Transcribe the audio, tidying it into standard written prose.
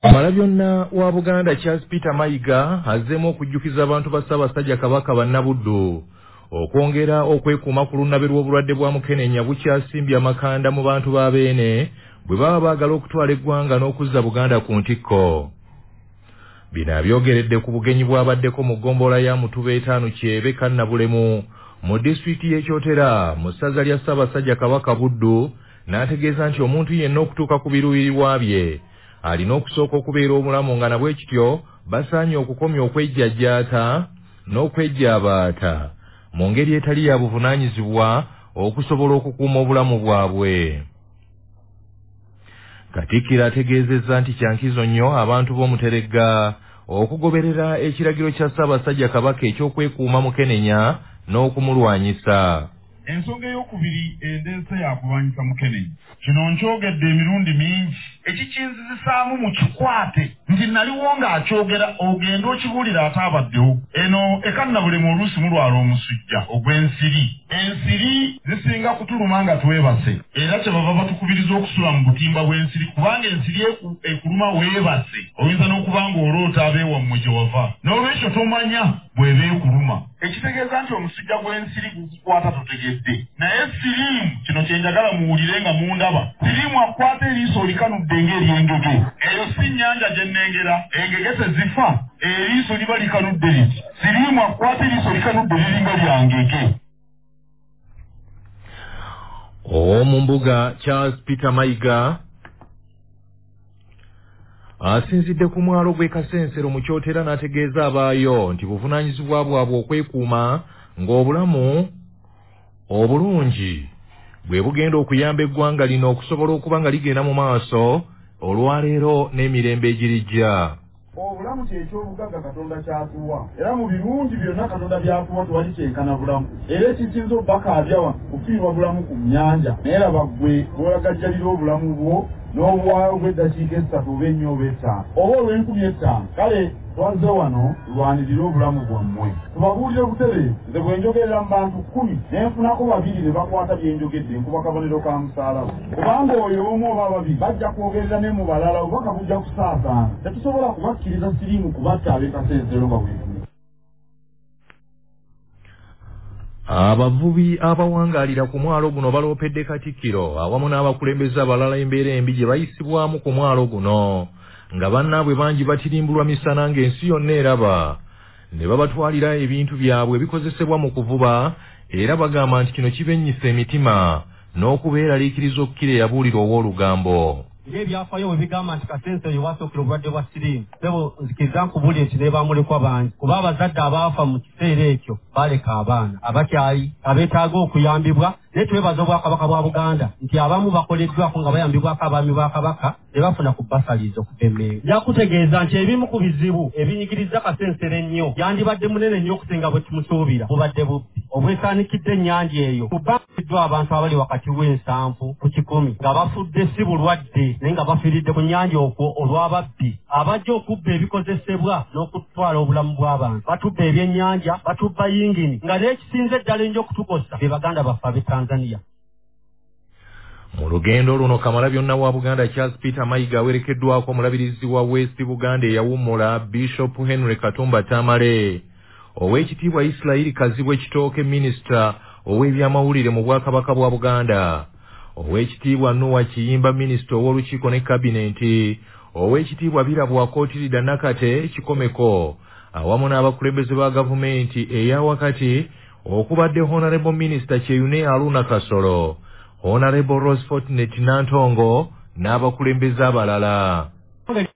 Kamalabyonna wa Buganda Charles Peter Mayiga azzeemu okujjukiza abantu ba Ssaabasajja Kabaka Bannabuddu okwongera okwekuuma ku lunnabe lw'obulwadde bwa Mukenenya bukyasimbye amakanda mu bantu ba Beene bwe baba baagala okutwala eggwanga n'okuzza Buganda ku ntikko. Bino abyogeredde ku bugenyi bw'abaddeko mu ggombolola ya Mutuba 5 Kyebe Kannabulemu mu disitulikiti y'Ekyotera mu ssaza lya Ssaabasajja Kabaka Buddu n'ategeeza nti omuntu yenna okutuuka ku biruubirirwa bye alina okusooka okubeera omulamu nga nabwe kityo basaanye okukomya okwejjajjaata n'okwejjaabaata mu ngeri etali ya buvunaanyizibwa okusobola okukuuma obulamu bwabwe. Katikkiro ategeezezza nti kyankizo nnyo abantu b'Omuteregga okugoberera ekiragiro kya Ssaabasajja Kabaka eky'okwekuuma Mukenenya n'okumulwanyisa. Ensonga ey'okubiri endeesa yakulwanyisa Mukenenya. Kino nkyogedde emirundi mingi. Ekikinzizisaamu mu kikwate nti naliwo ng'akyogera ogenda okibuulira ate abaddewo. Eno ekannabulemu oluusi mulwala omusujja ogw'ensiri. Ensiri zisinga kutuluma nga twebase. Era kyebava batukubiriza okusula mu butimba bw'ensiri kubanga ensiri ekuluma weebase. Oyinza n'okuba ng'oloota abeewammwe gye wava. N'olwekyo tomanya bw'eba ekuluma. Ekitegeeza nti omusujja gw'ensiri gukukwata totegedde. Naye siriimu kino kye njagala muwulire nga mundaba. Siriimu akwata eriiso olikanudde ng'eryengege. Eyo si nnyanja gye nnengera. Engege tezifa. Eriiso liba likanudde liti. Siriimu akwata eriiso likanudde liringa lya ngege. Mu mbuga Charles Peter Mayiga asinzidde ku mwalo gw'e Kasensero mu Kyotera n'ategeeza abaayo nti buvunaanyizibwa bwabwe okwekuuma ng'obulamu obulungi bwe bugenda okuyamba eggwanga lino okusobola okuba nga ligenda mu maaso olwaleero n'emirembe egirijja. Obulamu ky'ekyobugagga Katonda kyatuwa era mu birungi byonna Katonda byatuwa tewali kyenkana bulamu era ekisinza obbakaabyawa kufiirwa bulamu ku nnyanja naye laba ggwe bw'olagajjalira obulamu bwo n'obwayo bw'eddakiika 3 oba 4 oba 5 oba olw'enkumi 5 kale twaze wano lwanirire obulamu bwammwe tubabuulire butebe nze bwe njogerera mu bantu 10 ne nfunako 2 ne bakwata bye njogedde nkuba kabonero ka musaalawo kubanga oyo omu oba 2 bajja kwogerera ne mu balala obubaka bujja kusaasaana tetusobola kubakkiriza siriimu kubatta ab'e Kasensero nga bwefu. Abavubi abawangaalira ku mwalo guno baloopedde Katikkiro awamu n'abakulembeze abalala embeera embi gye bayisibwamu ku mwalo guno nga bannaabwe bangi batirimbulwa misana ng'ensi yonna eraba ne babatwalira ebintu byabwe ebikozesebwa mu kuvuba era bagamba nti kino kibennyisa emitima n'okubeeraliikiriza okkira eyabuulira ow'olugambo. Ebyafaayo bwe bigamba nti Kasensero ye wasookera obulwadde bwa siriimu ebo nzikiriza nkubuulire nti ne bamulekwa bangi kuba abazadde abaafa mu kiseera ekyo baleka abaana abakyali abeetaaga okuyambibwa naye twebaza Obwakabaka bwa Buganda nti abamu bakoleddwako nga bayambibwako abaami ba Kabaka ne bafuna ku basalizo okuva emmeeyo. Njakutegeeza nti ebimu ku bizibu ebinyigiriza Kasensero ennyo yandibadde munene nnyo okusinga bwe tumusuubira bubadde bubbi obwesaanikidde ennyanja eyo kubbaddwa abantu abali wakati w'7 ku 10 nga bafudde si bulwadde naye nga bafiiridde ku nnyanja okwo olw'ababbi abajja okubba ebikozesebwa n'okutwala obulamu bw'abantu batubba ebyennyanja batubba yingini nga n'ekisinze ddala ennyo okutukosa be Baganda baffe ab'e Tanzania. Mu lugendo luno Kamalabyonna wa Buganda Charles Peter Mayiga awerekeddwako omulabirizi wa West Buganda eyawummula Bishop Henry Katumba Tamale, Oweekitiibwa Israel Kazibwe Kitooke Minisita ow'ebyamawulire mu Bwakabaka bwa Buganda, Oweekitiibwa Noah Kiyimba Minisita ow'olukiiko ne Kabinenti, Oweekitiibwa Birabwa Kootirida Nakate Kikomeko awamu n'abakulembeze ba gavumenti eyawakati okubadde Honorable Minister Kyeyune Aruna Kasolo, Honorable Rose Fortinet Nantongo n'abakulembeze abalala.